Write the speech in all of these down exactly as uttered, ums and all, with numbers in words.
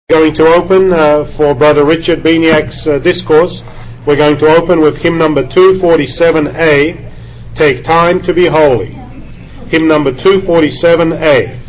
Going to open uh, for Brother Richard Biniak's uh, discourse. We're going to open with hymn number two forty-seven A, Take Time to Be Holy. Hymn number two forty-seven A.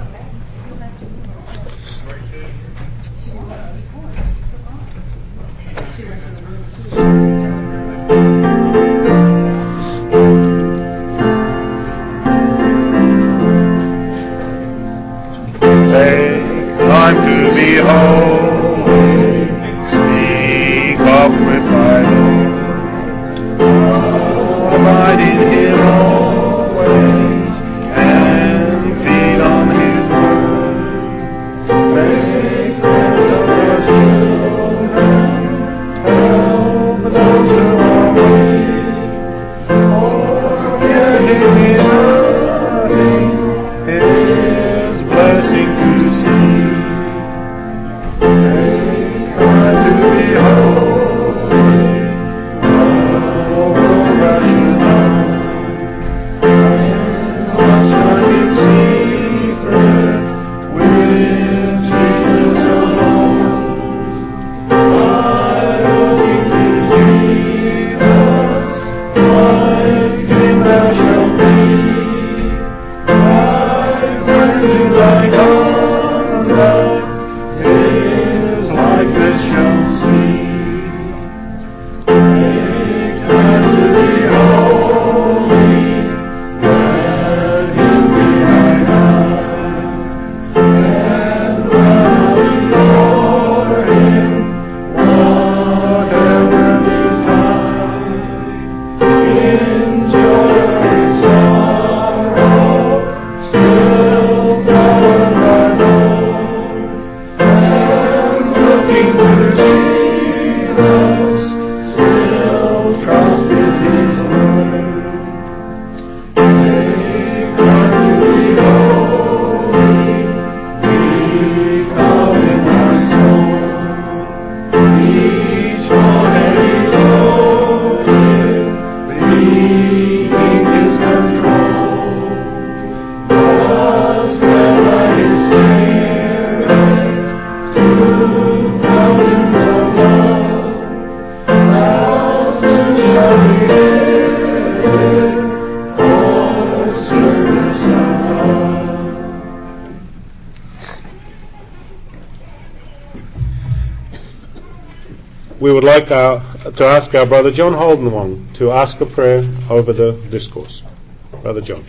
We would like our, to ask our Brother John Holden to ask a prayer over the discourse. Brother John.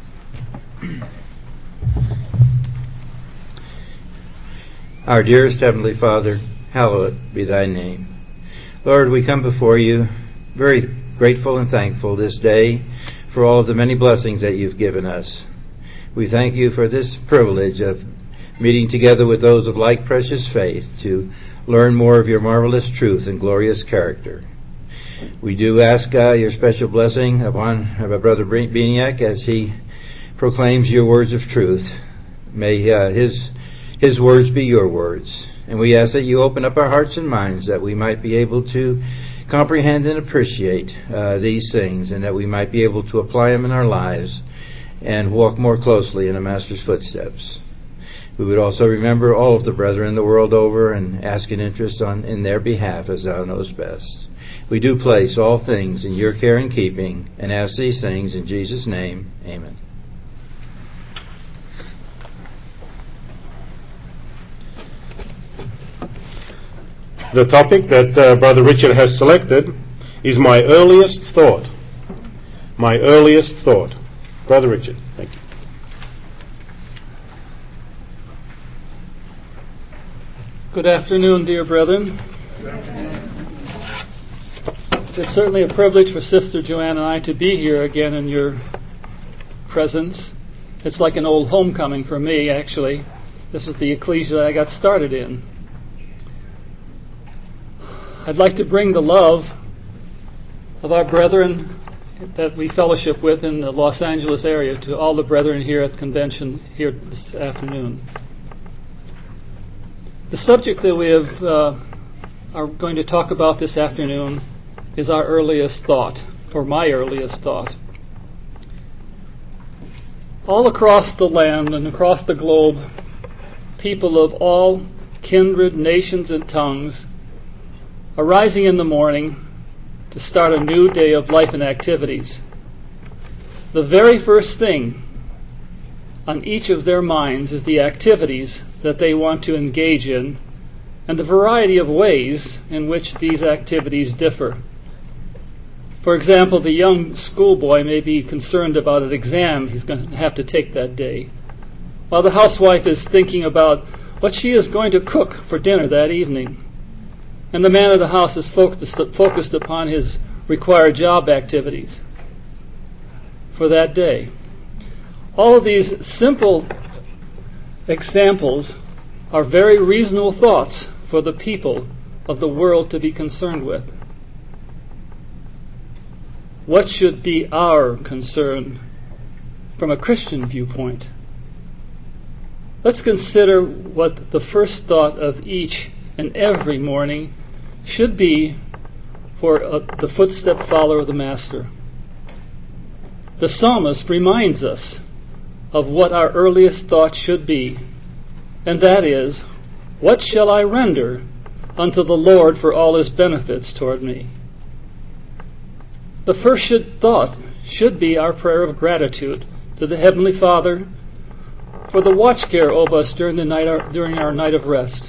Our dearest Heavenly Father, hallowed be thy name. Lord, we come before you very grateful and thankful this day for all of the many blessings that you've given us. We thank you for this privilege of meeting together with those of like precious faith to learn more of your marvelous truth and glorious character. We do ask uh, your special blessing upon uh, Brother Biniak as he proclaims your words of truth. May uh, his his words be your words. And we ask that you open up our hearts and minds that we might be able to comprehend and appreciate uh, these things, and that we might be able to apply them in our lives and walk more closely in the Master's footsteps. We would also remember all of the brethren the world over and ask an interest on in their behalf as thou knowest best. We do place all things in your care and keeping and ask these things in Jesus' name. Amen. The topic that uh, Brother Richard has selected is my earliest thought. My earliest thought. Brother Richard, thank you. Good afternoon, dear brethren. It's certainly a privilege for Sister Joanne and I to be here again in your presence. It's like an old homecoming for me, actually. This is the ecclesia that I got started in. I'd like to bring the love of our brethren that we fellowship with in the Los Angeles area to all the brethren here at convention here this afternoon. The subject that we have uh, are going to talk about this afternoon is our earliest thought, or my earliest thought. All across the land and across the globe, people of all kindred, nations, and tongues are rising in the morning to start a new day of life and activities. The very first thing on each of their minds is the activities that they want to engage in and the variety of ways in which these activities differ. For example, the young schoolboy may be concerned about an exam he's going to have to take that day, while the housewife is thinking about what she is going to cook for dinner that evening, and the man of the house is focused, focused upon his required job activities for that day. All of these simple examples are very reasonable thoughts for the people of the world to be concerned with. What should be our concern from a Christian viewpoint? Let's consider what the first thought of each and every morning should be for uh, the footstep follower of the Master. The psalmist reminds us of what our earliest thought should be, and that is, what shall I render unto the Lord for all his benefits toward me? The first should, thought should be our prayer of gratitude to the Heavenly Father for the watch care over us during the night, during our night of rest.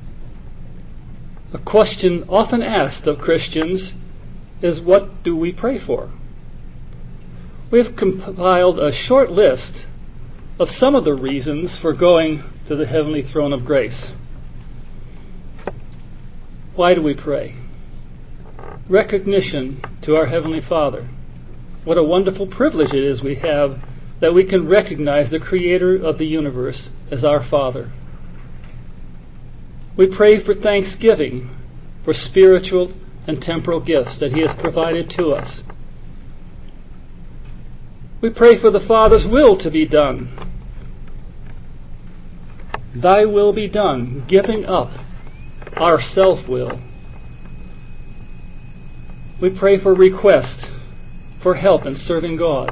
A question often asked of Christians is, what do we pray for? We have compiled a short list of some of the reasons for going to the heavenly throne of grace. Why do we pray? Recognition to our Heavenly Father. What a wonderful privilege it is we have that we can recognize the Creator of the universe as our Father. We pray for thanksgiving for spiritual and temporal gifts that He has provided to us. We pray for the Father's will to be done. Thy will be done, giving up our self-will. We pray for request, for help in serving God.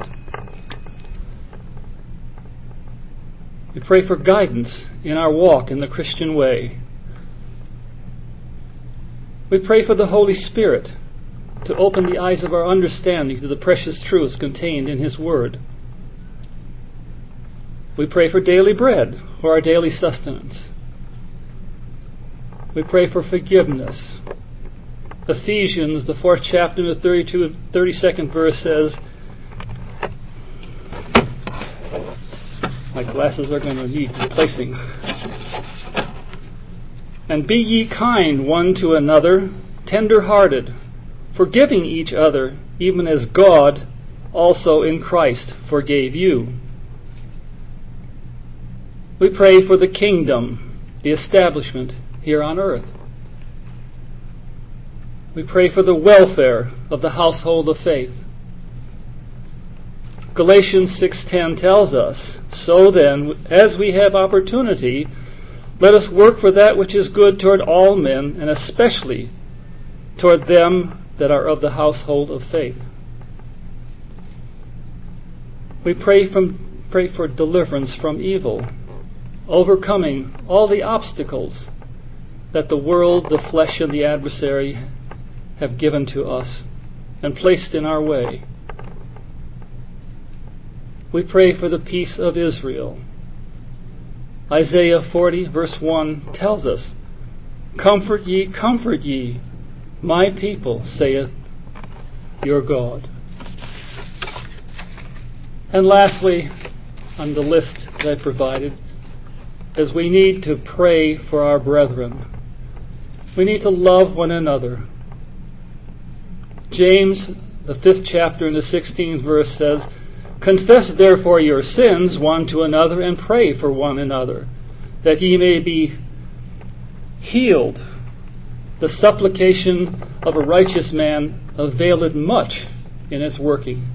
We pray for guidance in our walk in the Christian way. We pray for the Holy Spirit to open the eyes of our understanding to the precious truths contained in His Word. We pray for daily bread, for our daily sustenance. We pray for forgiveness. Ephesians, the fourth chapter, the thirty-two, thirty-second verse says, my glasses are going to need replacing. And be ye kind one to another, tender-hearted, forgiving each other, even as God also in Christ forgave you. We pray for the kingdom, the establishment here on earth. We pray for the welfare of the household of faith. Galatians six ten tells us, so then, as we have opportunity, let us work for that which is good toward all men, and especially toward them that are of the household of faith. We pray, from, pray for deliverance from evil, overcoming all the obstacles that the world, the flesh, and the adversary have given to us and placed in our way. We pray for the peace of Israel. Isaiah forty, verse one tells us, comfort ye, comfort ye, my people, saith your God. And lastly, on the list that I provided, is we need to pray for our brethren. We need to love one another. James, the fifth chapter and the sixteenth verse says, confess therefore your sins one to another, and pray for one another, that ye may be healed. The supplication of a righteous man availeth much in its working.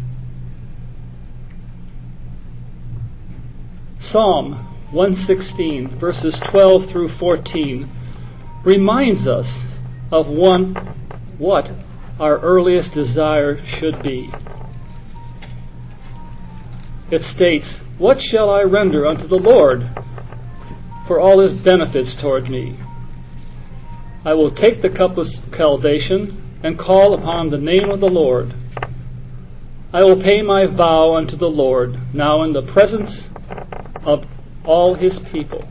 Psalm one sixteen, verses twelve through fourteen, reminds us of one what our earliest desire should be. It states, what shall I render unto the Lord for all his benefits toward me? I will take the cup of scaldation and call upon the name of the Lord. I will pay my vow unto the Lord, now in the presence of all his people.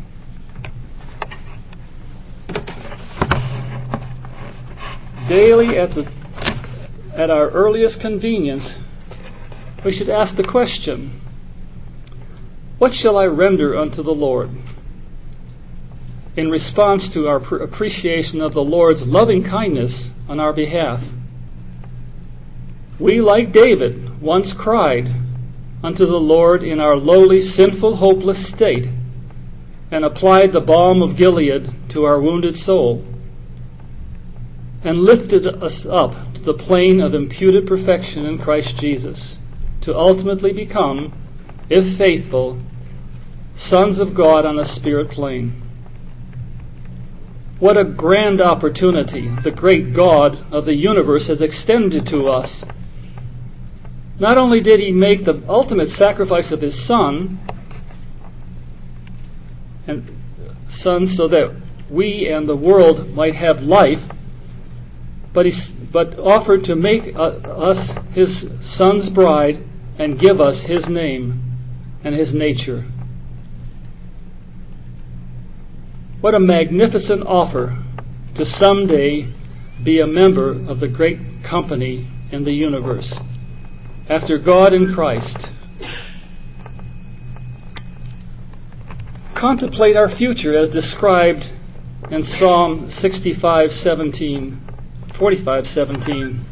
Daily at the at our earliest convenience, we should ask the question, what shall I render unto the Lord? In response to our pr- appreciation of the Lord's loving kindness on our behalf, we, like David, once cried unto the Lord in our lowly, sinful, hopeless state, and applied the balm of Gilead to our wounded soul, and lifted us up to the plane of imputed perfection in Christ Jesus, to ultimately become, if faithful, sons of God on a spirit plane. What a grand opportunity the great God of the universe has extended to us. Not only did he make the ultimate sacrifice of his Son, and Son so that we and the world might have life, but he but offered to make uh, us his Son's bride and give us his name and his nature. What a magnificent offer to someday be a member of the great company in the universe, after God in Christ. Contemplate our future as described in Psalm sixty-five seventeen, forty-five seventeen.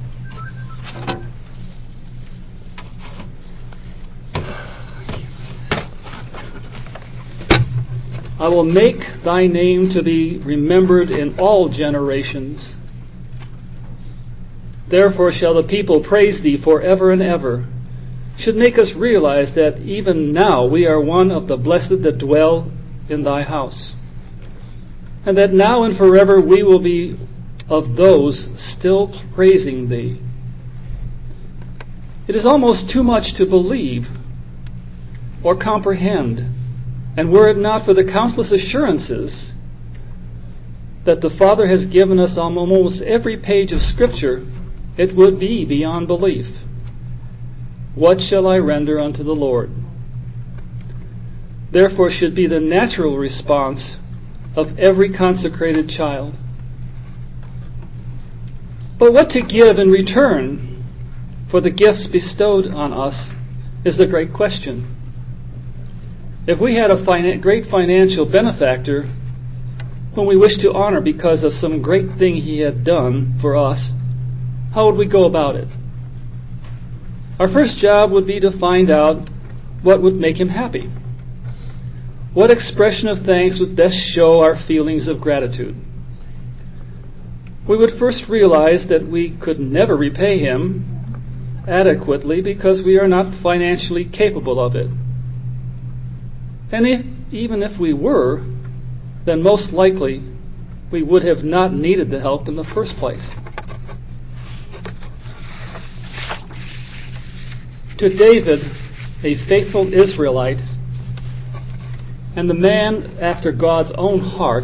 I will make thy name to be remembered in all generations. Therefore shall the people praise thee forever and ever. Should make us realize that even now we are one of the blessed that dwell in thy house, and that now and forever we will be of those still praising thee. It is almost too much to believe or comprehend. And were it not for the countless assurances that the Father has given us on almost every page of Scripture, it would be beyond belief. What shall I render unto the Lord? Therefore should be the natural response of every consecrated child. But what to give in return for the gifts bestowed on us is the great question. If we had a fin- great financial benefactor whom we wish to honor because of some great thing he had done for us, how would we go about it? Our first job would be to find out what would make him happy. What expression of thanks would best show our feelings of gratitude? We would first realize that we could never repay him adequately because we are not financially capable of it. And if, even if we were, then most likely we would have not needed the help in the first place. To David, a faithful Israelite, and the man after God's own heart,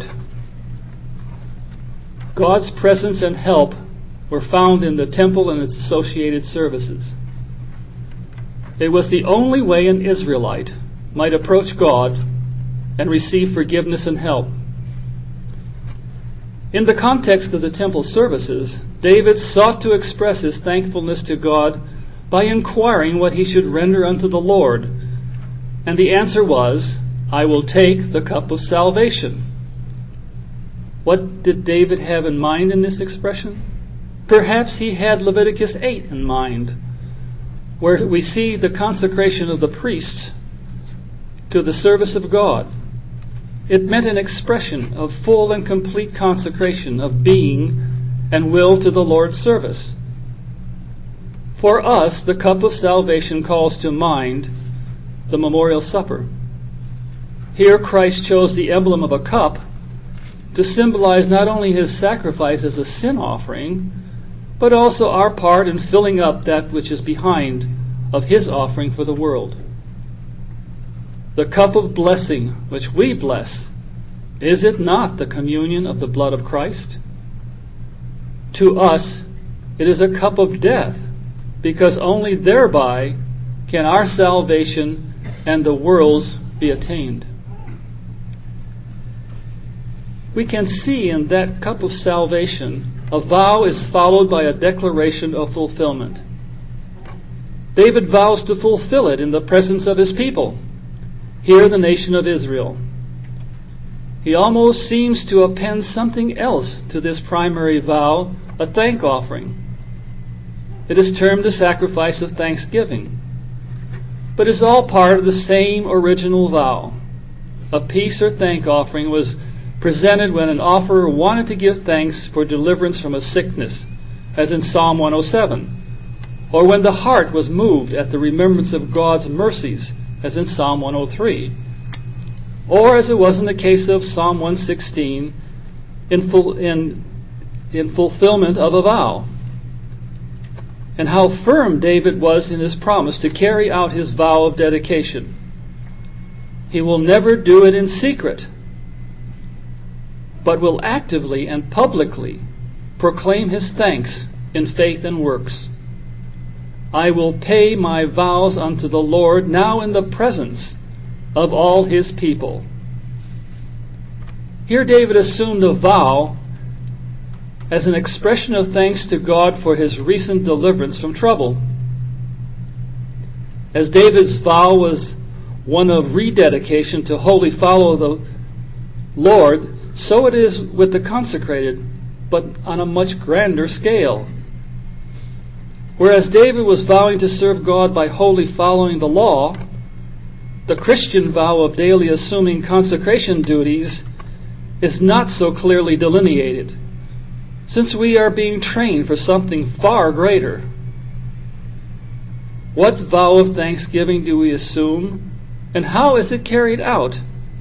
God's presence and help were found in the temple and its associated services. It was the only way an Israelite might approach God and receive forgiveness and help. In the context of the temple services, David sought to express his thankfulness to God by inquiring what he should render unto the Lord. And the answer was, I will take the cup of salvation. What did David have in mind in this expression? Perhaps he had Leviticus eight in mind, where we see the consecration of the priests to the service of God. It meant an expression of full and complete consecration of being and will to the Lord's service. For us, the cup of salvation calls to mind the memorial supper. Here Christ chose the emblem of a cup to symbolize not only his sacrifice as a sin offering, but also our part in filling up that which is behind of his offering for the world. The cup of blessing which we bless, is it not the communion of the blood of Christ? To us, it is a cup of death, because only thereby can our salvation and the world's be attained. We can see in that cup of salvation, a vow is followed by a declaration of fulfillment. David vows to fulfill it in the presence of his people, here the nation of Israel. He almost seems to append something else to this primary vow, a thank offering. It is termed a sacrifice of thanksgiving, but is all part of the same original vow. A peace or thank offering was presented when an offerer wanted to give thanks for deliverance from a sickness, as in Psalm one oh seven, or when the heart was moved at the remembrance of God's mercies, as in Psalm one oh three, or as it was in the case of Psalm one sixteen, in, full, in, in fulfillment of a vow. And how firm David was in his promise to carry out his vow of dedication. He will never do it in secret, but will actively and publicly proclaim his thanks in faith and works. I will pay my vows unto the Lord now in the presence of all his people. Here David assumed a vow as an expression of thanks to God for his recent deliverance from trouble. As David's vow was one of rededication to wholly follow the Lord, so it is with the consecrated, but on a much grander scale. Whereas David was vowing to serve God by wholly following the law, the Christian vow of daily assuming consecration duties is not so clearly delineated, since we are being trained for something far greater. What vow of thanksgiving do we assume, and how is it carried out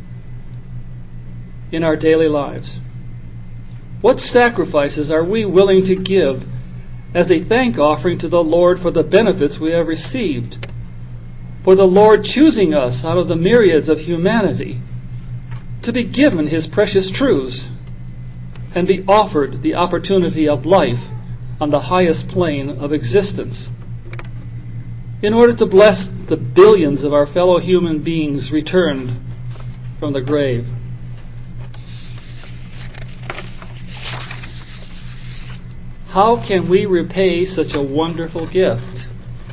in our daily lives? What sacrifices are we willing to give as a thank offering to the Lord for the benefits we have received, for the Lord choosing us out of the myriads of humanity to be given his precious truths and be offered the opportunity of life on the highest plane of existence, in order to bless the billions of our fellow human beings returned from the grave? How can we repay such a wonderful gift?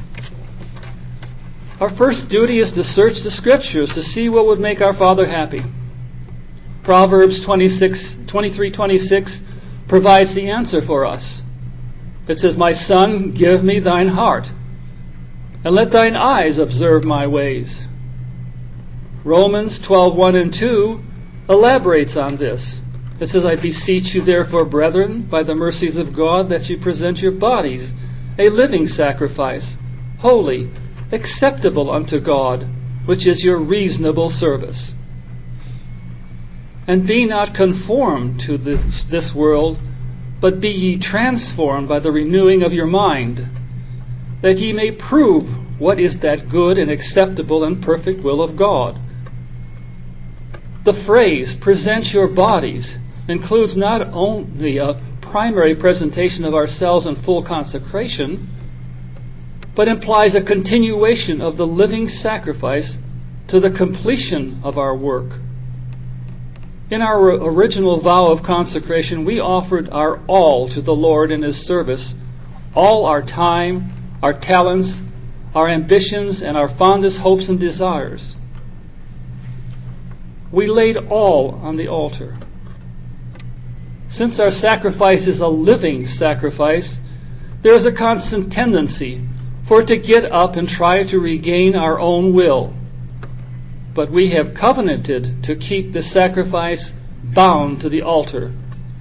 Our first duty is to search the Scriptures to see what would make our Father happy. Proverbs twenty-six, twenty-three twenty-six provides the answer for us. It says, "My son, give me thine heart, and let thine eyes observe my ways." Romans twelve one and two elaborates on this. It says, "I beseech you therefore, brethren, by the mercies of God, that you present your bodies a living sacrifice, holy, acceptable unto God, which is your reasonable service. And be not conformed to this, this world, but be ye transformed by the renewing of your mind, that ye may prove what is that good and acceptable and perfect will of God." The phrase, "present your bodies," includes not only a primary presentation of ourselves in full consecration, but implies a continuation of the living sacrifice to the completion of our work. In our original vow of consecration, we offered our all to the Lord in his service, all our time, our talents, our ambitions, and our fondest hopes and desires. We laid all on the altar. Since our sacrifice is a living sacrifice, there is a constant tendency for it to get up and try to regain our own will. But we have covenanted to keep the sacrifice bound to the altar.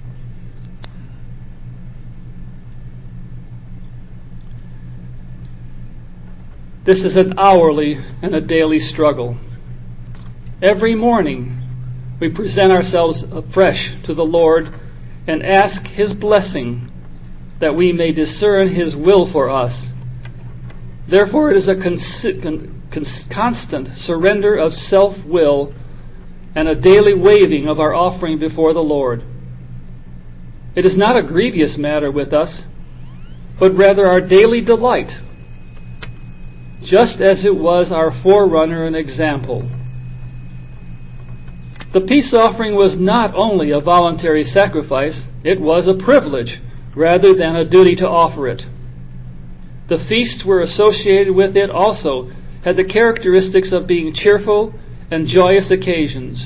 This is an hourly and a daily struggle. Every morning we present ourselves afresh to the Lord and ask his blessing that we may discern his will for us. Therefore it is a consistent constant surrender of self-will and a daily waving of our offering before the Lord. It is not a grievous matter with us, but rather our daily delight, just as it was our forerunner and example. The peace offering was not only a voluntary sacrifice, it was a privilege rather than a duty to offer it. The feasts were associated with it also had the characteristics of being cheerful and joyous occasions.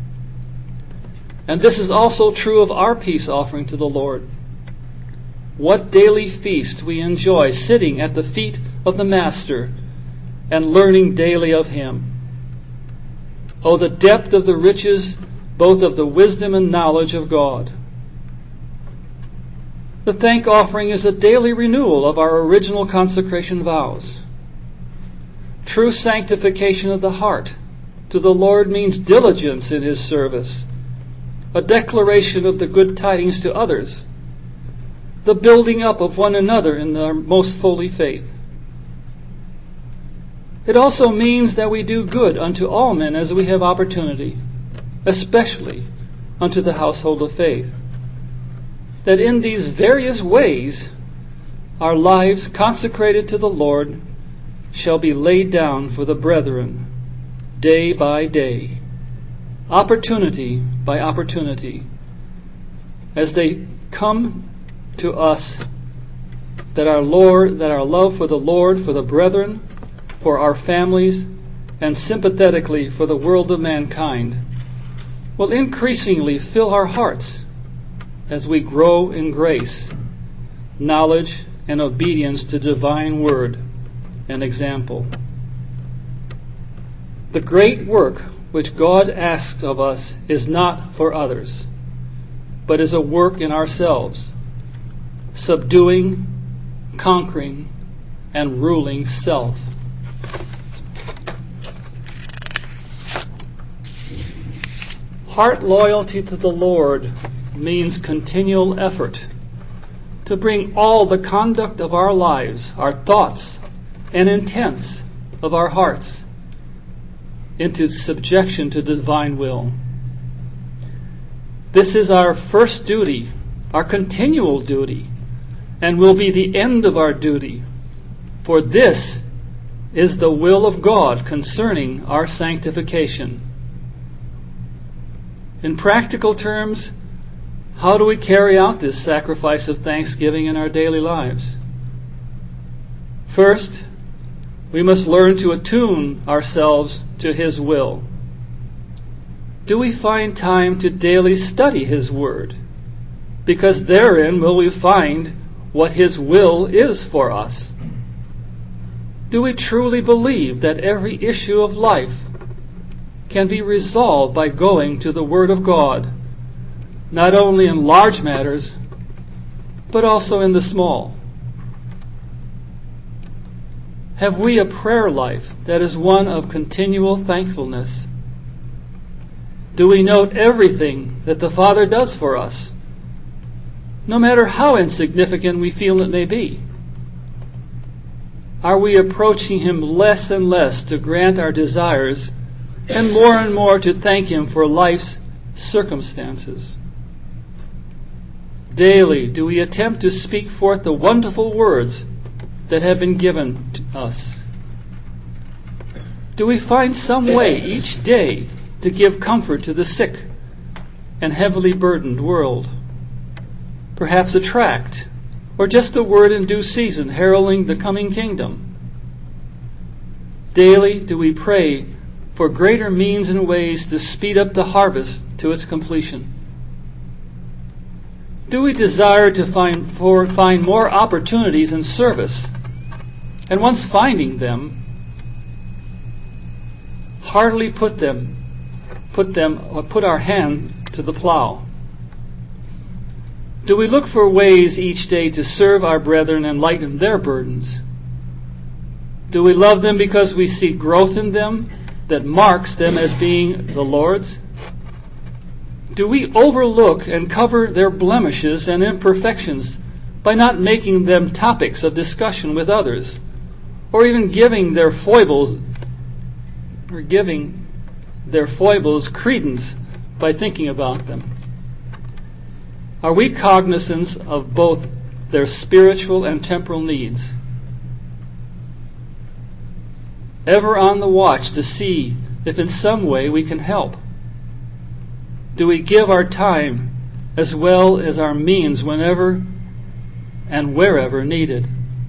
And this is also true of our peace offering to the Lord. What daily feast we enjoy sitting at the feet of the Master and learning daily of Him. Oh, the depth of the riches, both of the wisdom and knowledge of God. The thank offering is a daily renewal of our original consecration vows. True sanctification of the heart to the Lord means diligence in His service, a declaration of the good tidings to others, the building up of one another in our most holy faith. It also means that we do good unto all men as we have opportunity, especially unto the household of faith. That in these various ways our lives consecrated to the Lord shall be laid down for the brethren day by day, opportunity by opportunity, as they come to us, that our Lord, that our love for the Lord, for the brethren, for our families, and sympathetically for the world of mankind, will increasingly fill our hearts as we grow in grace, knowledge, and obedience to divine word and example. The great work which God asks of us is not for others, but is a work in ourselves, subduing, conquering, and ruling self. Heart loyalty to the Lord means continual effort to bring all the conduct of our lives, our thoughts and intents of our hearts into subjection to the divine will. This is our first duty, our continual duty, and will be the end of our duty. For this is the will of God concerning our sanctification. In practical terms, how do we carry out this sacrifice of thanksgiving in our daily lives? First, we must learn to attune ourselves to His will. Do we find time to daily study His Word? Because therein will we find what His will is for us. Do we truly believe that every issue of life can be resolved by going to the Word of God, not only in large matters, but also in the small? Have we a prayer life that is one of continual thankfulness? Do we note everything that the Father does for us, no matter how insignificant we feel it may be? Are we approaching Him less and less to grant our desires, and more and more to thank Him for life's circumstances? Daily do we attempt to speak forth the wonderful words that have been given to us? Do we find some way each day to give comfort to the sick and heavily burdened world? Perhaps a tract, or just a word in due season heralding the coming kingdom. Daily do we pray for greater means and ways to speed up the harvest to its completion. Do we desire to find for find more opportunities in service, and once finding them, heartily put them, put them, or put our hand to the plow? Do we look for ways each day to serve our brethren and lighten their burdens? Do we love them because we see growth in them that marks them as being the Lord's? Do we overlook and cover their blemishes and imperfections by not making them topics of discussion with others, or even giving their foibles or giving their foibles credence by thinking about them? Are we cognizant of both their spiritual and temporal needs? Ever on the watch to see if in some way we can help? Do we give our time as well as our means whenever and wherever needed?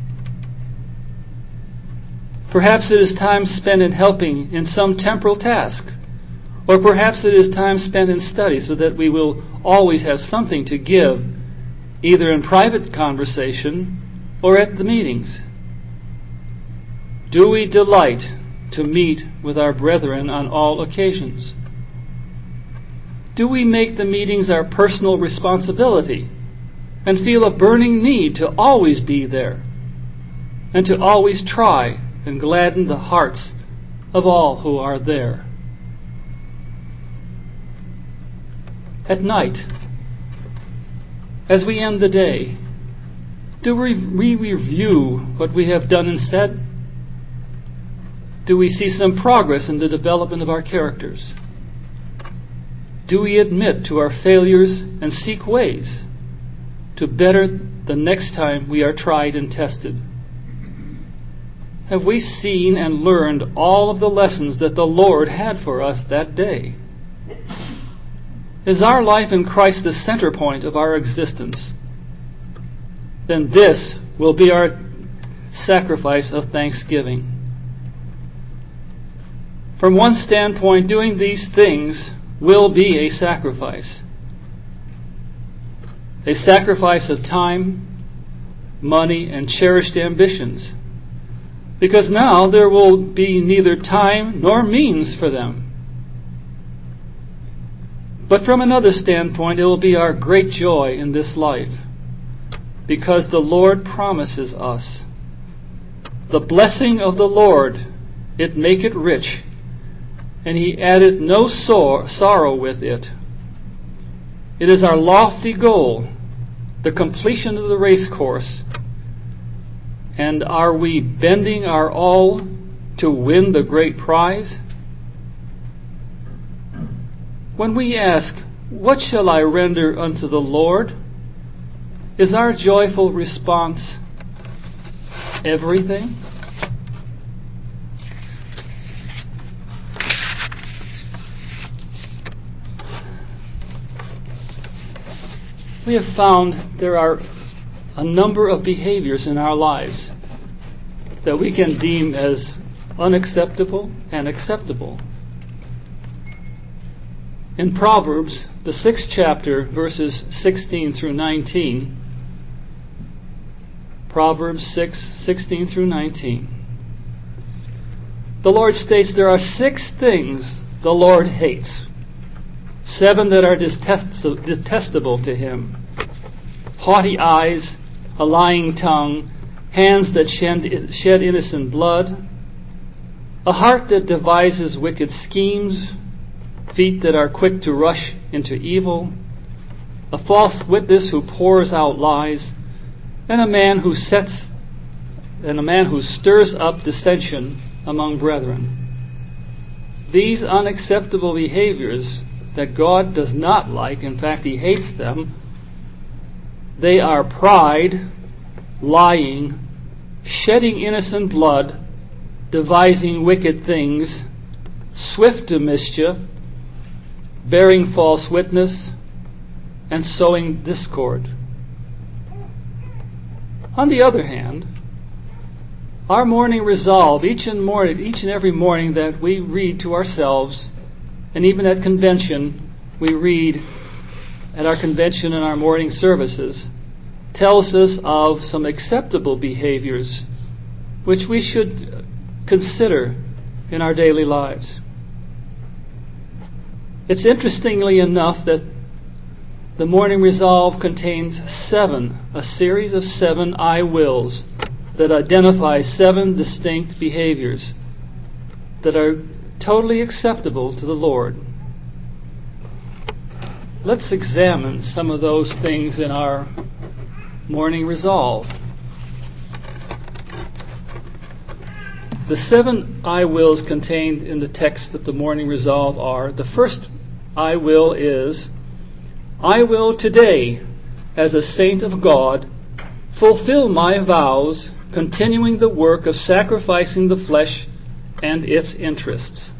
Perhaps it is time spent in helping in some temporal task, or perhaps it is time spent in study so that we will always have something to give, either in private conversation or at the meetings. Do we delight to meet with our brethren on all occasions? Do we make the meetings our personal responsibility and feel a burning need to always be there and to always try and gladden the hearts of all who are there? At night, as we end the day, do we review what we have done and said? Do we see some progress in the development of our characters? Do we admit to our failures and seek ways to better the next time we are tried and tested? Have we seen and learned all of the lessons that the Lord had for us that day? Is our life in Christ the center point of our existence? Then this will be our sacrifice of thanksgiving. From one standpoint, doing these things will be a sacrifice. A sacrifice of time, money, and cherished ambitions. Because now there will be neither time nor means for them. But from another standpoint, it will be our great joy in this life, because the Lord promises us, the blessing of the Lord, it maketh rich, and He addeth no sor- sorrow with it. It is our lofty goal, the completion of the race course. And are we bending our all to win the great prize? When we ask, what shall I render unto the Lord? Is our joyful response, everything? We have found there are a number of behaviors in our lives that we can deem as unacceptable and acceptable. In Proverbs, the sixth chapter, verses sixteen through nineteen, Proverbs six, sixteen through nineteen, the Lord states there are six things the Lord hates, seven that are detest- detestable to Him: haughty eyes, a lying tongue, hands that shed, shed innocent blood, a heart that devises wicked schemes, feet that are quick to rush into evil, a false witness who pours out lies, and a man who sets and a man who stirs up dissension among brethren. These unacceptable behaviors that God does not like, in fact He hates them, they are pride, lying, shedding innocent blood, devising wicked things, swift to mischief, bearing false witness, and sowing discord. On the other hand, our morning resolve, each and morning, each and every morning that we read to ourselves, and even at convention, we read at our convention and our morning services, tells us of some acceptable behaviors which we should consider in our daily lives. It's interestingly enough that the morning resolve contains seven, a series of seven I wills that identify seven distinct behaviors that are totally acceptable to the Lord. Let's examine some of those things in our morning resolve. The seven I wills contained in the text of the morning resolve are: the first I will is, I will today as a saint of God, fulfill my vows, continuing the work of sacrificing the flesh and its interests.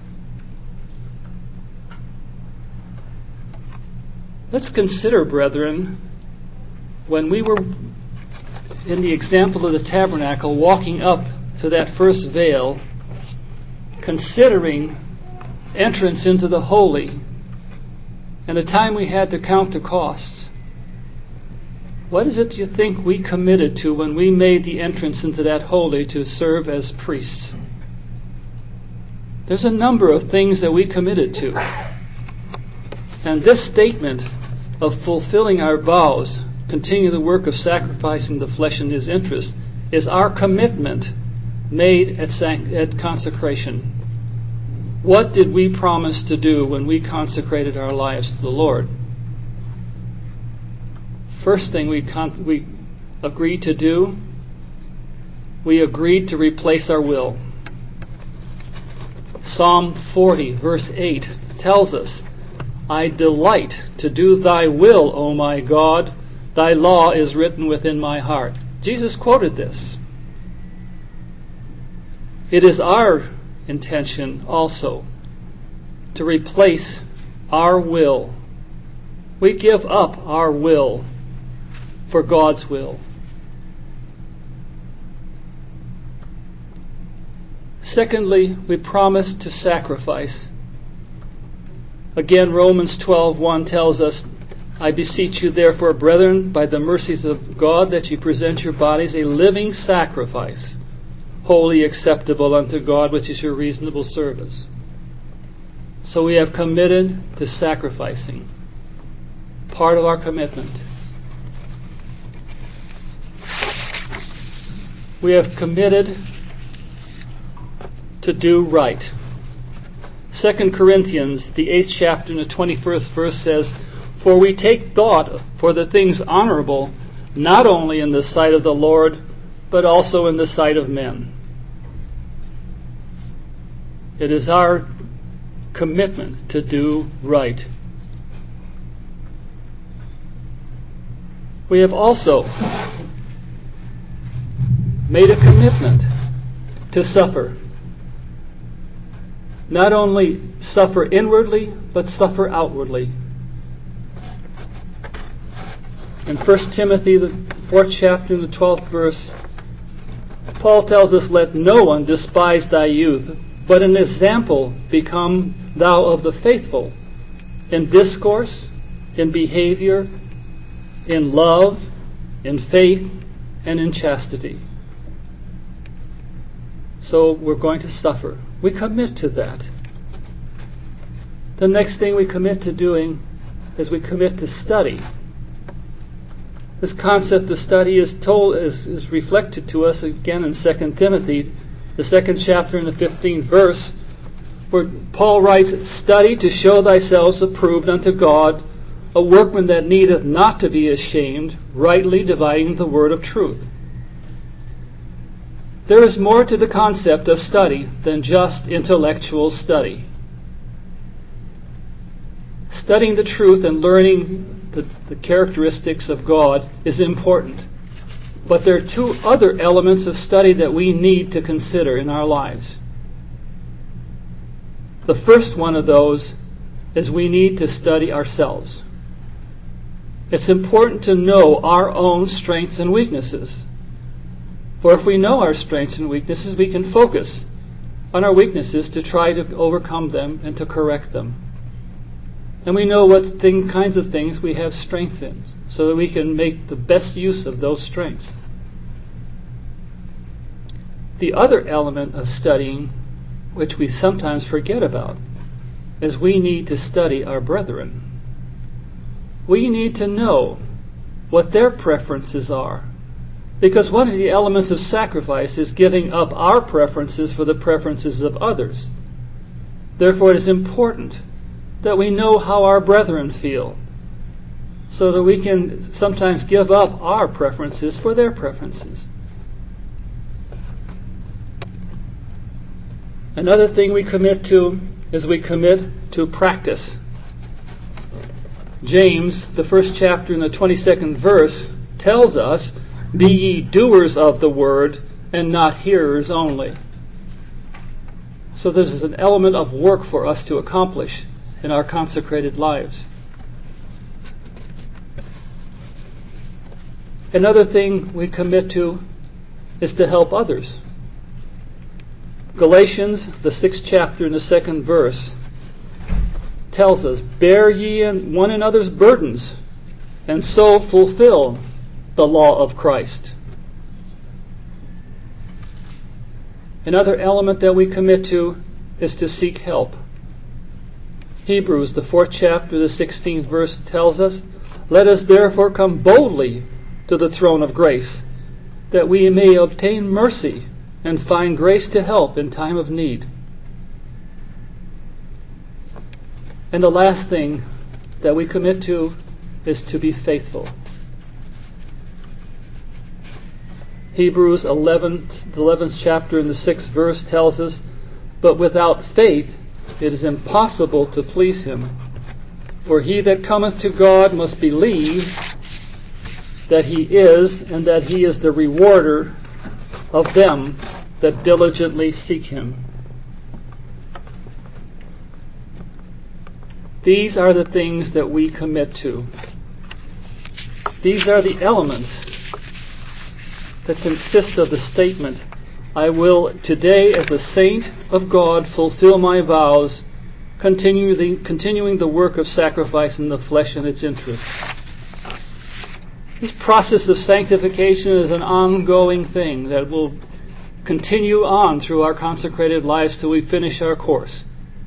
Let's consider, brethren, when we were in the example of the tabernacle, walking up to that first veil, considering entrance into the holy, and the time we had to count the costs. What is it you think we committed to when we made the entrance into that holy to serve as priests? There's a number of things that we committed to. And this statement of fulfilling our vows, continue the work of sacrificing the flesh and his interest, is our commitment made at, sanct- at consecration. What did we promise to do when we consecrated our lives to the Lord? First thing we, con- we agreed to do, we agreed to replace our will. Psalm forty, verse eight, tells us, I delight to do thy will, O my God. Thy law is written within my heart. Jesus quoted this. It is our intention also to replace our will. We give up our will for God's will. Secondly, we promise to sacrifice. Again, Romans twelve one tells us, I beseech you therefore, brethren, by the mercies of God, that you present your bodies a living sacrifice, wholly acceptable unto God, which is your reasonable service. So we have committed to sacrificing. Part of our commitment. We have committed to do right. Second Corinthians, the eighth chapter and the twenty-first verse says, For we take thought for the things honorable, not only in the sight of the Lord, but also in the sight of men. It is our commitment to do right. We have also made a commitment to suffer. Not only suffer inwardly, but suffer outwardly. In First Timothy, the fourth chapter and the twelfth verse, Paul tells us, Let no one despise thy youth, but an example become thou of the faithful, in discourse, in behavior, in love, in faith, and in chastity. So we're going to suffer. We commit to that. The next thing we commit to doing is we commit to study. This concept of study is told is, is reflected to us again in Second Timothy, the second chapter and the fifteenth verse, where Paul writes, Study to show thyself approved unto God, a workman that needeth not to be ashamed, rightly dividing the word of truth. There is more to the concept of study than just intellectual study. Studying the truth and learning the, the characteristics of God is important. But there are two other elements of study that we need to consider in our lives. The first one of those is we need to study ourselves. It's important to know our own strengths and weaknesses. For if we know our strengths and weaknesses, we can focus on our weaknesses to try to overcome them and to correct them. And we know what thing, kinds of things we have strength in, so that we can make the best use of those strengths. The other element of studying, which we sometimes forget about, is we need to study our brethren. We need to know what their preferences are. Because one of the elements of sacrifice is giving up our preferences for the preferences of others. Therefore, it is important that we know how our brethren feel, so that we can sometimes give up our preferences for their preferences. Another thing we commit to is we commit to practice. James, the first chapter and the twenty-second verse, tells us, "Be ye doers of the word, and not hearers only." So there's an element of work for us to accomplish in our consecrated lives. Another thing we commit to is to help others. Galatians, the sixth chapter and the second verse, tells us, "Bear ye one another's burdens, and so fulfill the law of Christ." Another element that we commit to is to seek help. Hebrews, the fourth chapter, the sixteenth verse tells us, "Let us therefore come boldly to the throne of grace, that we may obtain mercy and find grace to help in time of need." And the last thing that we commit to is to be faithful. Hebrews eleventh, the eleventh chapter and the sixth verse tells us, "But without faith it is impossible to please him. For he that cometh to God must believe that he is, and that he is the rewarder of them that diligently seek him." These are the things that we commit to. These are the elements that consist of the statement, "I will today as a saint of God fulfill my vows, continue the, continuing the work of sacrifice in the flesh and its interests." This process of sanctification is an ongoing thing that will continue on through our consecrated lives till we finish our course.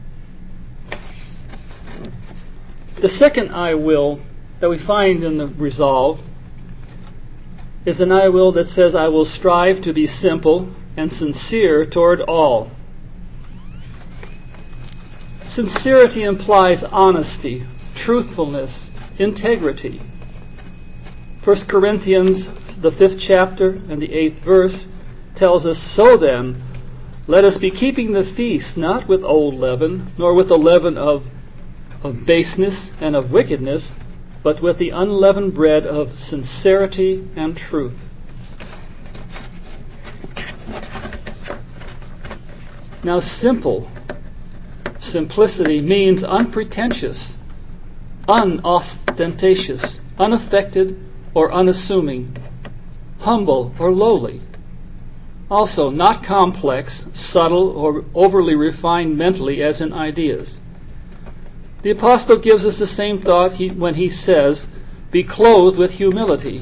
The second "I will" that we find in the resolve is an "I will" that says, "I will strive to be simple and sincere toward all." Sincerity implies honesty, truthfulness, integrity. First Corinthians, the fifth chapter and the eighth verse, tells us, "So then, let us be keeping the feast, not with old leaven, nor with the leaven of, of baseness and of wickedness, but with the unleavened bread of sincerity and truth." Now, simple, simplicity means unpretentious, unostentatious, unaffected or unassuming, humble or lowly. Also, not complex, subtle, or overly refined mentally as in ideas. The apostle gives us the same thought he, when he says, "Be clothed with humility."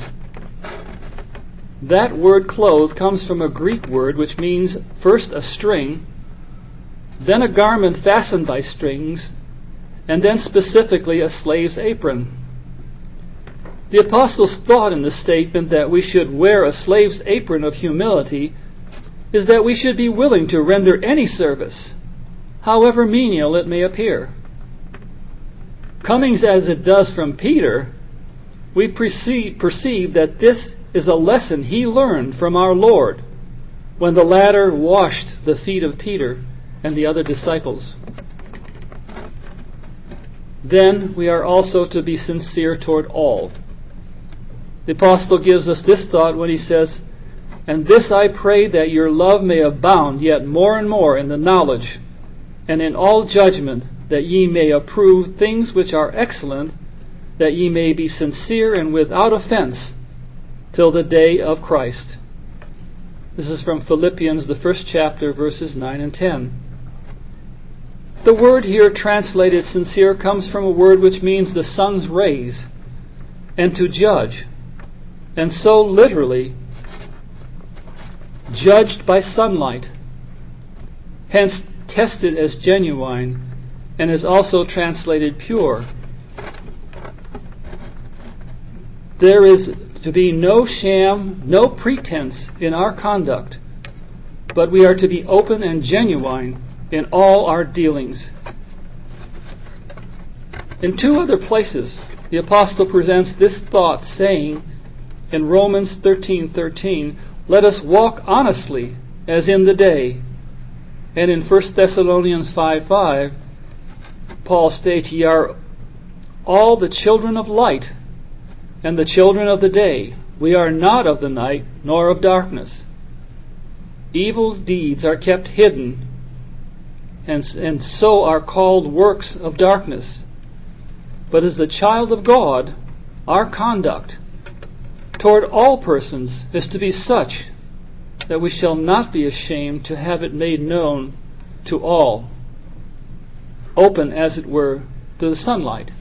That word "clothed" comes from a Greek word which means first a string, then a garment fastened by strings, and then specifically a slave's apron. The apostle's thought in the statement that we should wear a slave's apron of humility is that we should be willing to render any service, however menial it may appear. Coming as it does from Peter, we perceive, perceive that this is a lesson he learned from our Lord when the latter washed the feet of Peter and the other disciples. Then we are also to be sincere toward all. The apostle gives us this thought when he says, "And this I pray, that your love may abound yet more and more in the knowledge and in all judgment, that ye may approve things which are excellent, that ye may be sincere and without offense till the day of Christ." This is from Philippians, the first chapter, verses nine and ten. The word here translated sincere comes from a word which means the sun's rays, and to judge, and so literally judged by sunlight, hence tested as genuine, and is also translated pure. There is to be no sham, no pretense in our conduct, but we are to be open and genuine in all our dealings. In two other places, the apostle presents this thought, saying in Romans thirteen thirteen, "Let us walk honestly as in the day." And in First Thessalonians five five, Paul states, "Ye are all the children of light and the children of the day. We are not of the night, nor of darkness. Evil deeds are kept hidden, and, and so are called works of darkness. But as the child of God, our conduct toward all persons is to be such that we shall not be ashamed to have it made known to all, open as it were to the sunlight.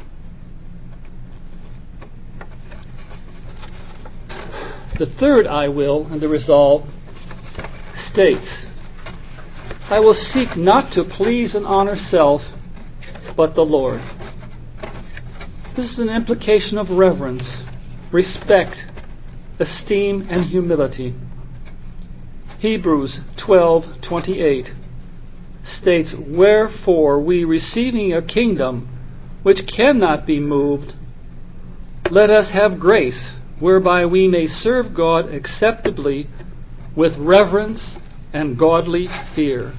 The third I will and the resolve states, I will seek not to please and honor self, but the Lord. This is an implication of reverence, respect, esteem, and humility. Hebrews twelve twenty-eight states, Wherefore we, receiving a kingdom which cannot be moved, let us have grace, whereby we may serve God acceptably with reverence and godly fear.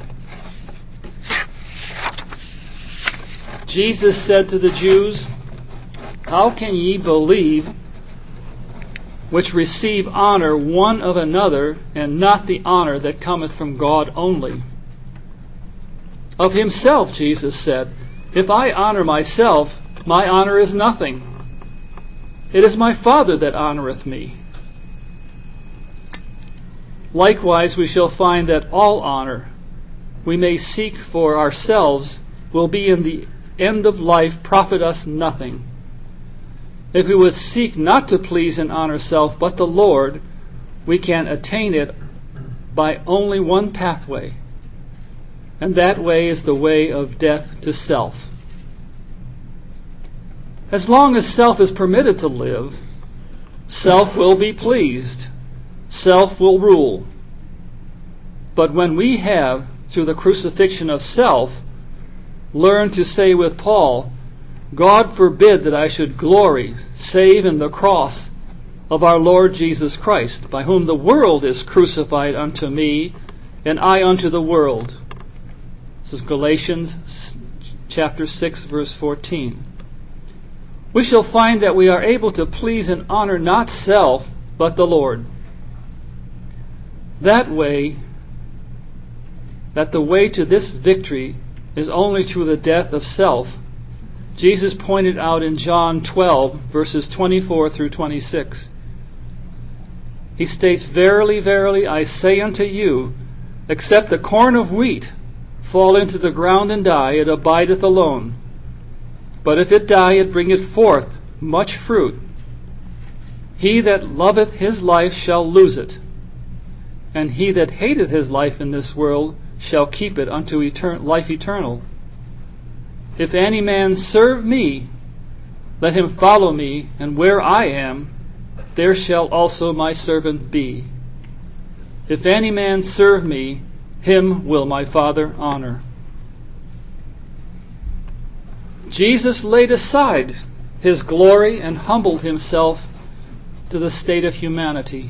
Jesus said to the Jews, How can ye believe which receive honor one of another, and not the honor that cometh from God only? Of himself Jesus said, If I honor myself, my honor is nothing. It is my Father that honoreth me. Likewise, we shall find that all honor we may seek for ourselves will be in the end of life profit us nothing. If we would seek not to please and honor self, but the Lord, we can attain it by only one pathway, and that way is the way of death to self. As long as self is permitted to live, self will be pleased, self will rule. But when we have, through the crucifixion of self, learned to say with Paul, God forbid that I should glory, save in the cross of our Lord Jesus Christ, by whom the world is crucified unto me, and I unto the world. This is Galatians chapter six, verse fourteen. We shall find that we are able to please and honor not self, but the Lord. That way, that the way to this victory is only through the death of self, Jesus pointed out in John twelve, verses twenty-four through twenty-six. He states, Verily, verily, I say unto you, except the corn of wheat fall into the ground and die, it abideth alone. But if it die, it bringeth forth much fruit. He that loveth his life shall lose it, and he that hateth his life in this world shall keep it unto etern- life eternal. If any man serve me, let him follow me, and where I am, there shall also my servant be. If any man serve me, him will my Father honor. Jesus laid aside his glory and humbled himself to the state of humanity,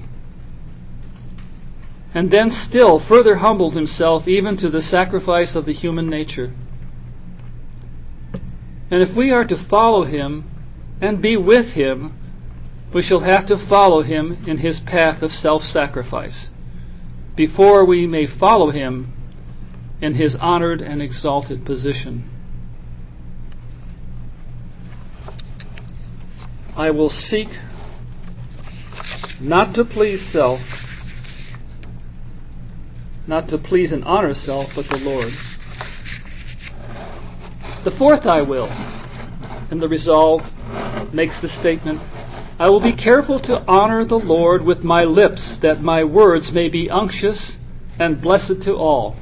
and then still further humbled himself even to the sacrifice of the human nature. And if we are to follow him and be with him, we shall have to follow him in his path of self-sacrifice before we may follow him in his honored and exalted position. I will seek not to please self, not to please and honor self, but the Lord. The fourth I will, and the resolve makes the statement, I will be careful to honor the Lord with my lips, that my words may be unctuous and blessed to all.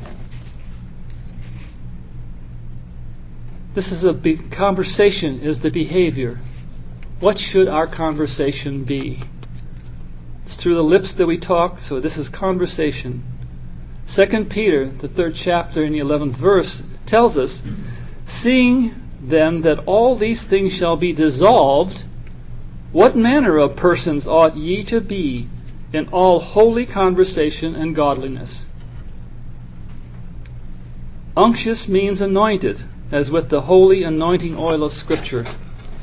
This is a be- conversation is the behavior. What should our conversation be? It's through the lips that we talk, so this is conversation. Second Peter, the third chapter and the eleventh verse, tells us, Seeing then that all these things shall be dissolved, what manner of persons ought ye to be in all holy conversation and godliness? Unctuous means anointed, as with the holy anointing oil of Scripture.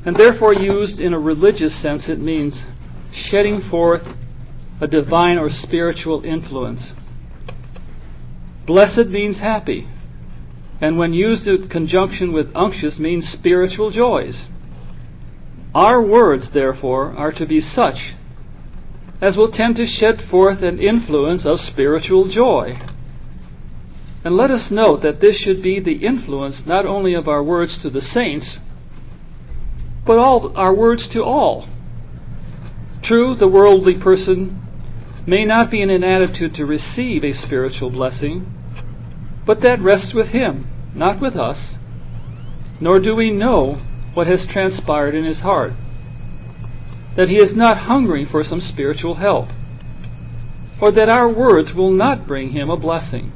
And therefore, used in a religious sense, it means shedding forth a divine or spiritual influence. Blessed means happy, and when used in conjunction with unctuous means spiritual joys. Our words, therefore, are to be such as will tend to shed forth an influence of spiritual joy. And let us note that this should be the influence not only of our words to the saints, but all our words to all. True, the worldly person may not be in an attitude to receive a spiritual blessing, but that rests with him, not with us, nor do we know what has transpired in his heart, that he is not hungering for some spiritual help, or that our words will not bring him a blessing.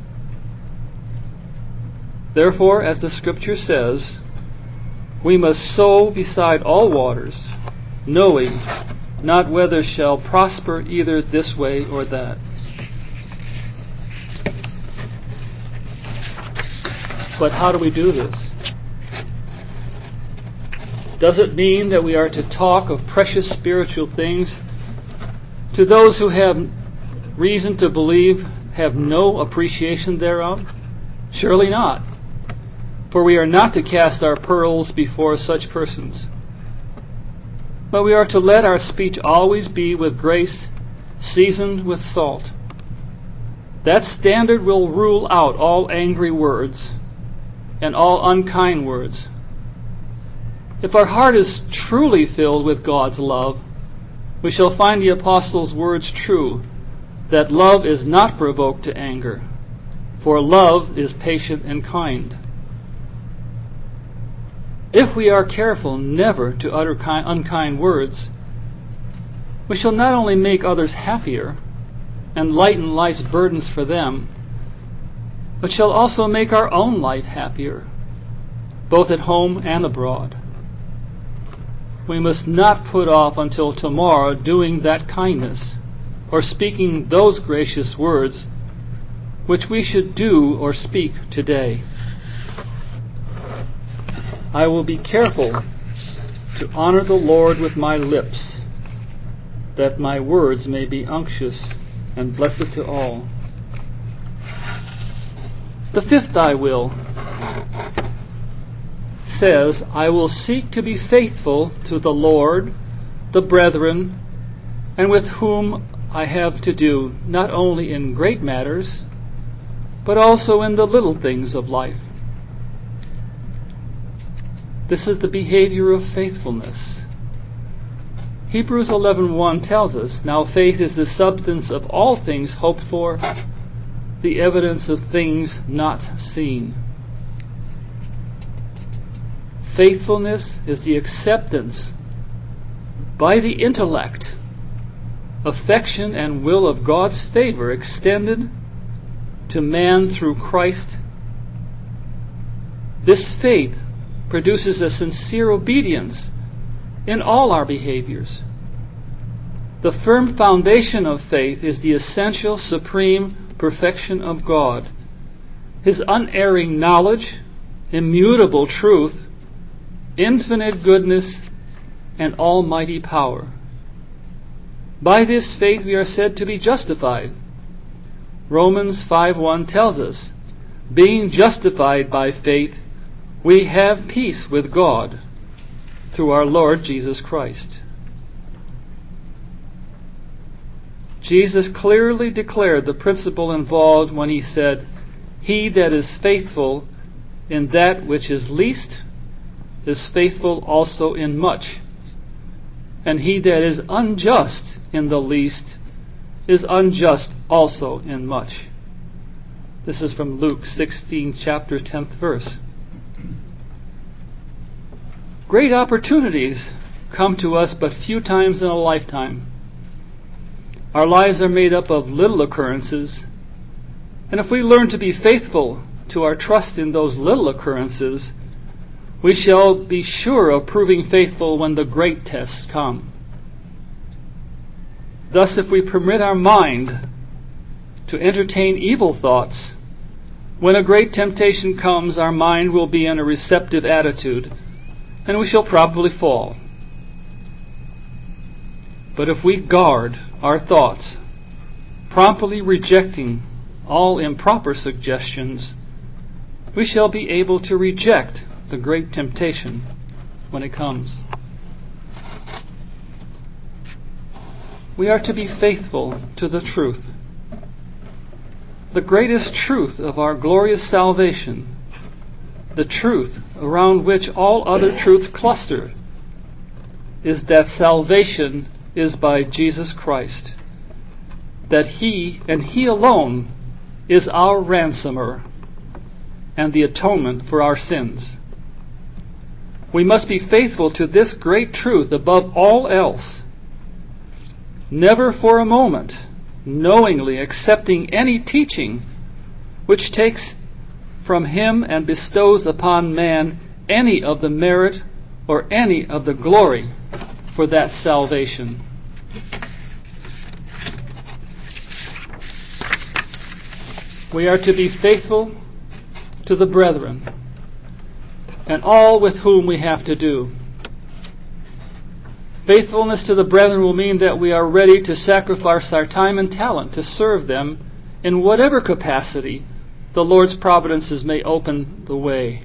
Therefore, as the Scripture says, we must sow beside all waters, knowing not whether shall prosper either this way or that. But how do we do this? Does it mean that we are to talk of precious spiritual things to those who have reason to believe have no appreciation thereof? Surely not. For we are not to cast our pearls before such persons. But we are to let our speech always be with grace, seasoned with salt. That standard will rule out all angry words and all unkind words. If our heart is truly filled with God's love, we shall find the apostles' words true, that love is not provoked to anger, for love is patient and kind. If we are careful never to utter kind, unkind words, we shall not only make others happier and lighten life's burdens for them, but shall also make our own life happier, both at home and abroad. We must not put off until tomorrow doing that kindness, or speaking those gracious words which we should do or speak today. I will be careful to honor the Lord with my lips, that my words may be unctuous and blessed to all. The fifth I will says, I will seek to be faithful to the Lord, the brethren, and with whom I have to do, not only in great matters, but also in the little things of life. This is the behavior of faithfulness. Hebrews eleven one tells us, now faith is the substance of all things hoped for, the evidence of things not seen. Faithfulness is the acceptance by the intellect, affection, and will of God's favor extended to man through Christ. This faith produces a sincere obedience in all our behaviors. The firm foundation of faith is the essential, supreme perfection of God, His unerring knowledge, immutable truth, infinite goodness, and almighty power. By this faith we are said to be justified. Romans five one tells us, being justified by faith, we have peace with God through our Lord Jesus Christ. Jesus clearly declared the principle involved when He said, he that is faithful in that which is least is faithful also in much, and he that is unjust in the least is unjust also in much. This is from Luke sixteen, chapter tenth verse. Great opportunities come to us but few times in a lifetime. Our lives are made up of little occurrences, and if we learn to be faithful to our trust in those little occurrences, we shall be sure of proving faithful when the great tests come. Thus, if we permit our mind to entertain evil thoughts, when a great temptation comes, our mind will be in a receptive attitude, and we shall probably fall. But if we guard our thoughts, promptly rejecting all improper suggestions, we shall be able to reject the great temptation when it comes. We are to be faithful to the truth. The greatest truth of our glorious salvation, the truth around which all other truths cluster, is that salvation is by Jesus Christ, that He and He alone is our ransomer and the atonement for our sins. We must be faithful to this great truth above all else, never for a moment knowingly accepting any teaching which takes from Him and bestows upon man any of the merit or any of the glory for that salvation. We are to be faithful to the brethren and all with whom we have to do. Faithfulness to the brethren will mean that we are ready to sacrifice our time and talent to serve them in whatever capacity the Lord's providences may open the way.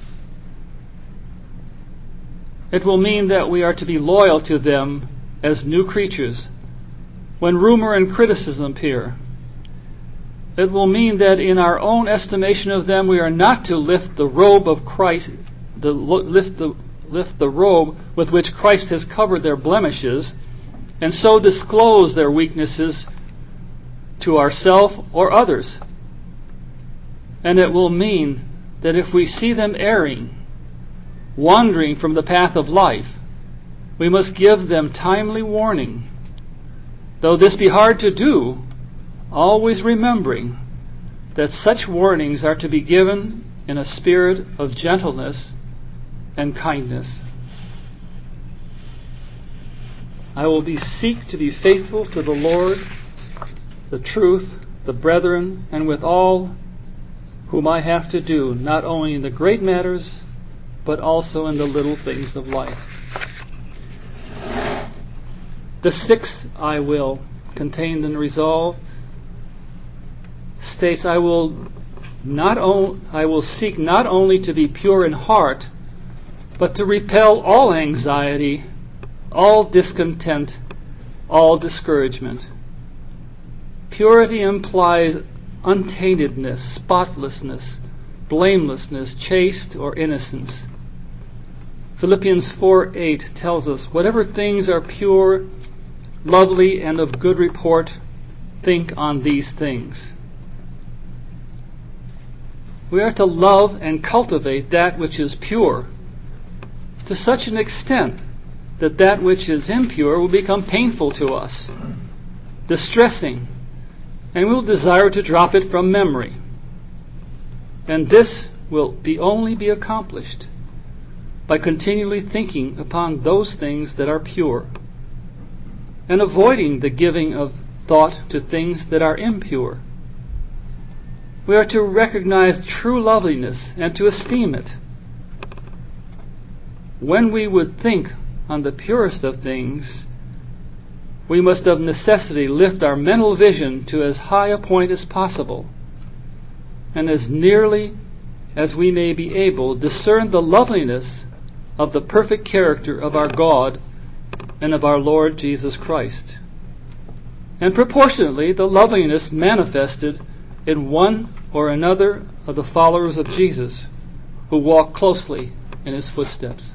It will mean that we are to be loyal to them as new creatures when rumor and criticism appear. It will mean that in our own estimation of them we are not to lift the robe of Christ, the, lift the lift the robe with which Christ has covered their blemishes, and so disclose their weaknesses to ourselves or others. And it will mean that if we see them erring, wandering from the path of life, we must give them timely warning. Though this be hard to do, always remembering that such warnings are to be given in a spirit of gentleness and kindness. I will be seek to be faithful to the Lord, the truth, the brethren, and with all whom I have to do, not only in the great matters, but also in the little things of life. The sixth I will, contained in resolve, states, I will not o- I will seek not only to be pure in heart, but to repel all anxiety, all discontent, all discouragement. Purity implies untaintedness, spotlessness, blamelessness, chaste or innocence. Philippians four eight tells us, whatever things are pure, lovely, and of good report, think on these things. We are to love and cultivate that which is pure to such an extent that that which is impure will become painful to us, distressing, and we will desire to drop it from memory. And this will be only be accomplished by continually thinking upon those things that are pure and avoiding the giving of thought to things that are impure. We are to recognize true loveliness and to esteem it. When we would think on the purest of things, we must of necessity lift our mental vision to as high a point as possible, and as nearly as we may be able, discern the loveliness of the perfect character of our God and of our Lord Jesus Christ, and proportionately the loveliness manifested in one or another of the followers of Jesus who walk closely in His footsteps.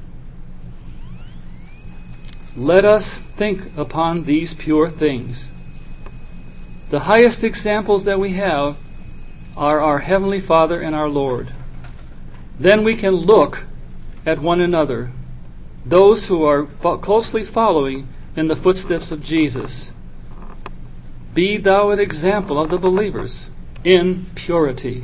Let us think upon these pure things. The highest examples that we have are our Heavenly Father and our Lord. Then we can look at one another, those who are fo- closely following in the footsteps of Jesus. Be thou an example of the believers in purity.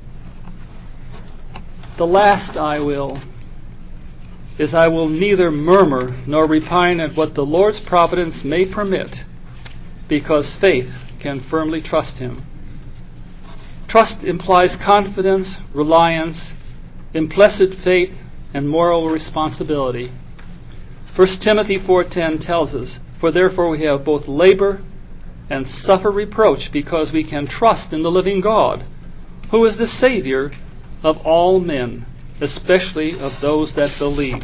The last I will is I will neither murmur nor repine at what the Lord's providence may permit, because faith can firmly trust Him. Trust implies confidence, reliance, implicit faith, and moral responsibility. First Timothy four ten tells us, "For therefore we have both labor and suffer reproach, because we can trust in the living God, who is the Savior of all men, especially of those that believe."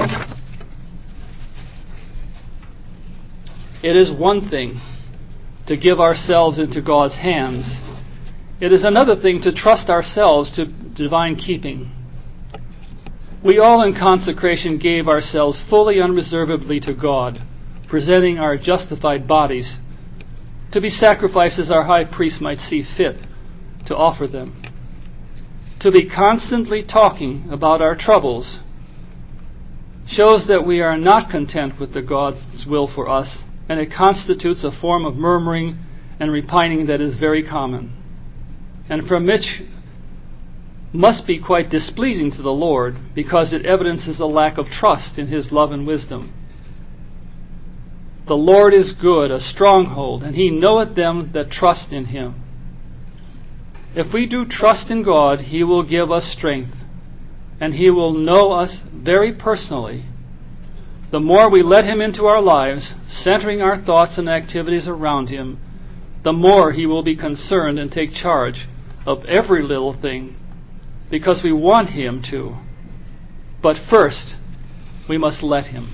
It is one thing to give ourselves into God's hands. It is another thing to trust ourselves to divine keeping. We all in consecration gave ourselves fully unreservedly to God, presenting our justified bodies to be sacrificed as our high priest might see fit to offer them. To be constantly talking about our troubles shows that we are not content with the God's will for us, and it constitutes a form of murmuring and repining that is very common, and from which must be quite displeasing to the Lord, because it evidences a lack of trust in His love and wisdom. The Lord is good, a stronghold, and He knoweth them that trust in Him. If we do trust in God, He will give us strength, and He will know us very personally. The more we let Him into our lives, centering our thoughts and activities around Him, the more He will be concerned and take charge of every little thing, because we want Him to. But first, we must let Him.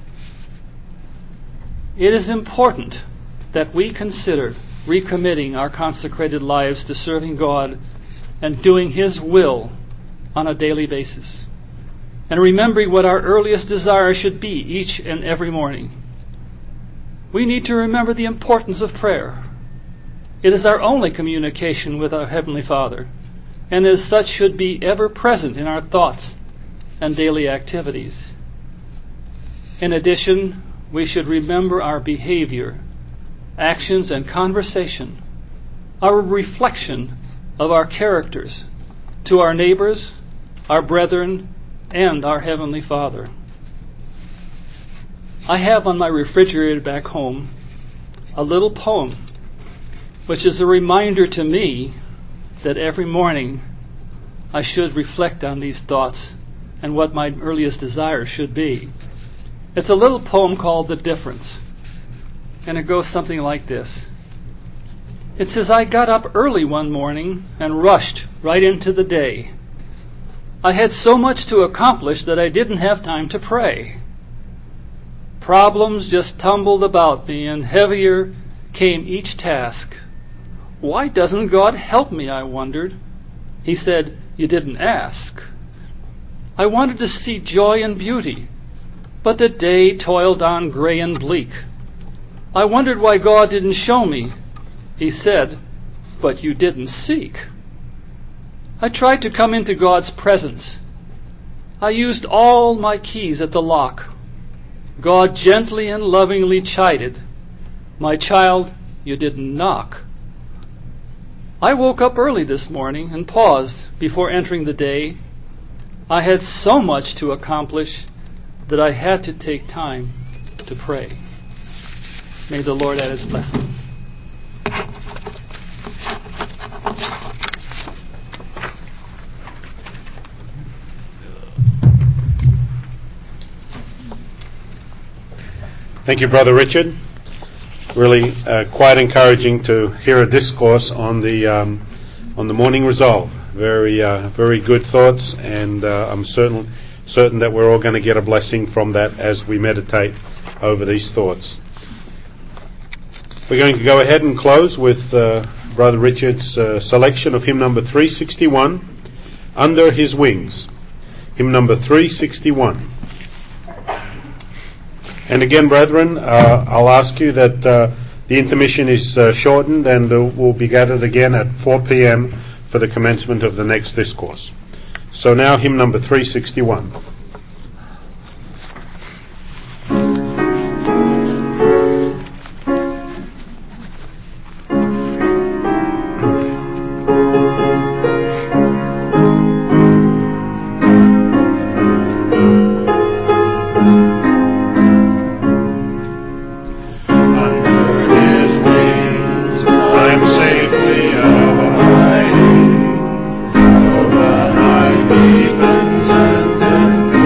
It is important that we consider recommitting our consecrated lives to serving God and doing His will on a daily basis, and remembering what our earliest desire should be each and every morning. We need to remember the importance of prayer. It is our only communication with our Heavenly Father, and as such should be ever present in our thoughts and daily activities. In addition, we should remember our behavior, actions, and conversation are a reflection of our characters to our neighbors, our brethren, and our Heavenly Father. I have on my refrigerator back home a little poem which is a reminder to me that every morning I should reflect on these thoughts and what my earliest desire should be. It's a little poem called "The Difference," and it goes something like this. It says, "I got up early one morning and rushed right into the day. I had so much to accomplish that I didn't have time to pray. Problems just tumbled about me, and heavier came each task. Why doesn't God help me, I wondered. He said, 'You didn't ask.' I wanted to see joy and beauty, but the day toiled on gray and bleak. I wondered why God didn't show me. He said, 'But you didn't seek.' I tried to come into God's presence. I used all my keys at the lock. God gently and lovingly chided, 'My child, you didn't knock.' I woke up early this morning and paused before entering the day. I had so much to accomplish that I had to take time to pray." May the Lord add His blessing. Thank you, Brother Richard. Really uh, quite encouraging to hear a discourse on the um, on the morning resolve. Very uh, very good thoughts, and uh, I'm certain certain that we're all going to get a blessing from that as we meditate over these thoughts. We're going to go ahead and close with uh, Brother Richard's uh, selection of hymn number three sixty-one, "Under His Wings." Hymn number three sixty-one. And again, brethren, uh, I'll ask you that uh, the intermission is uh, shortened, and uh, we'll be gathered again at four p.m. for the commencement of the next discourse. So now hymn number three sixty-one. Deepens and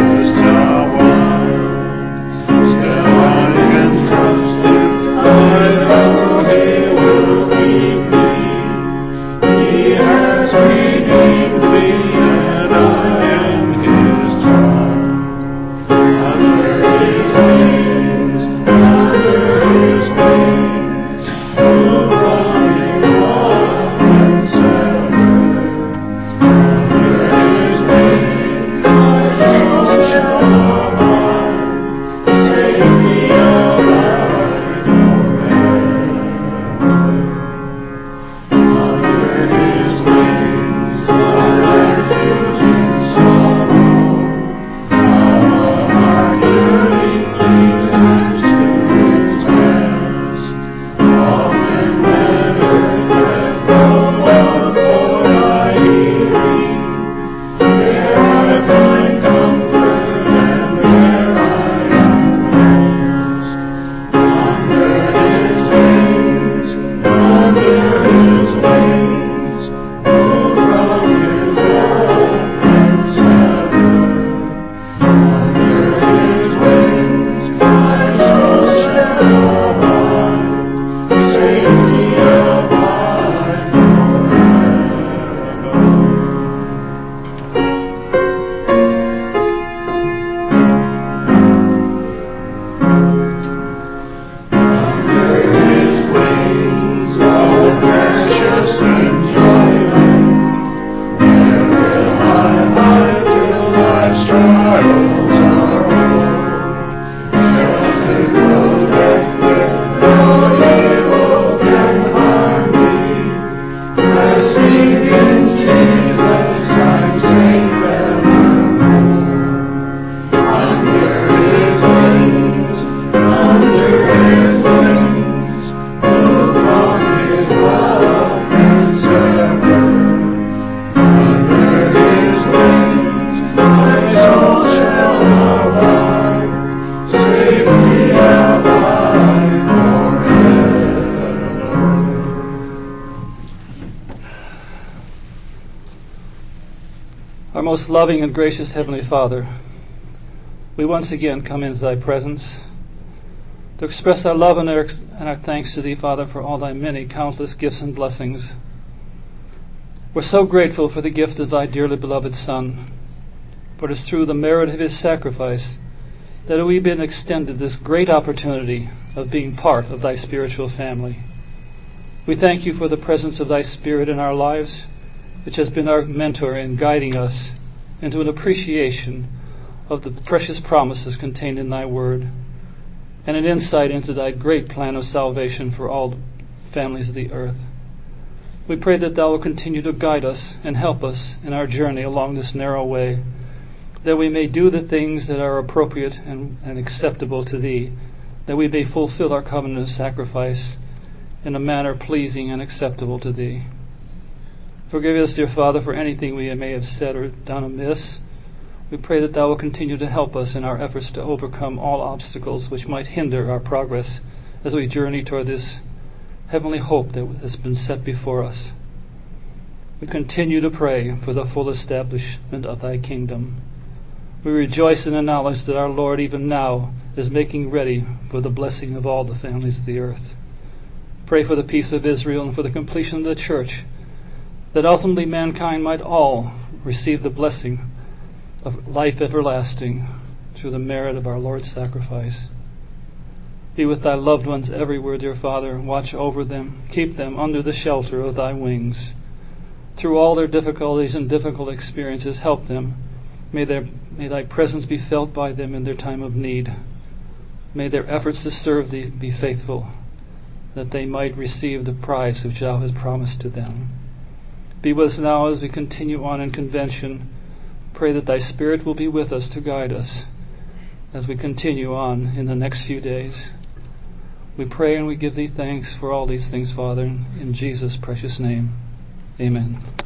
most loving and gracious Heavenly Father, we once again come into Thy presence to express our love and our, and our thanks to Thee, Father, for all Thy many countless gifts and blessings. We're so grateful for the gift of Thy dearly beloved Son, for it is through the merit of His sacrifice that we've been extended this great opportunity of being part of Thy spiritual family. We thank You for the presence of Thy Spirit in our lives, which has been our mentor in guiding us into an appreciation of the precious promises contained in Thy Word, and an insight into Thy great plan of salvation for all families of the earth. We pray that Thou will continue to guide us and help us in our journey along this narrow way, that we may do the things that are appropriate and, and acceptable to Thee, that we may fulfill our covenant of sacrifice in a manner pleasing and acceptable to Thee. Forgive us, dear Father, for anything we may have said or done amiss. We pray that Thou will continue to help us in our efforts to overcome all obstacles which might hinder our progress as we journey toward this heavenly hope that has been set before us. We continue to pray for the full establishment of Thy kingdom. We rejoice in the knowledge that our Lord even now is making ready for the blessing of all the families of the earth. Pray for the peace of Israel and for the completion of the church, that ultimately mankind might all receive the blessing of life everlasting through the merit of our Lord's sacrifice. Be with Thy loved ones everywhere, dear Father. Watch over them. Keep them under the shelter of Thy wings. Through all their difficulties and difficult experiences, help them. May, their, may Thy presence be felt by them in their time of need. May their efforts to serve Thee be faithful, that they might receive the prize which Thou hast promised to them. Be with us now as we continue on in convention. Pray that Thy Spirit will be with us to guide us as we continue on in the next few days. We pray and we give Thee thanks for all these things, Father, in Jesus' precious name. Amen.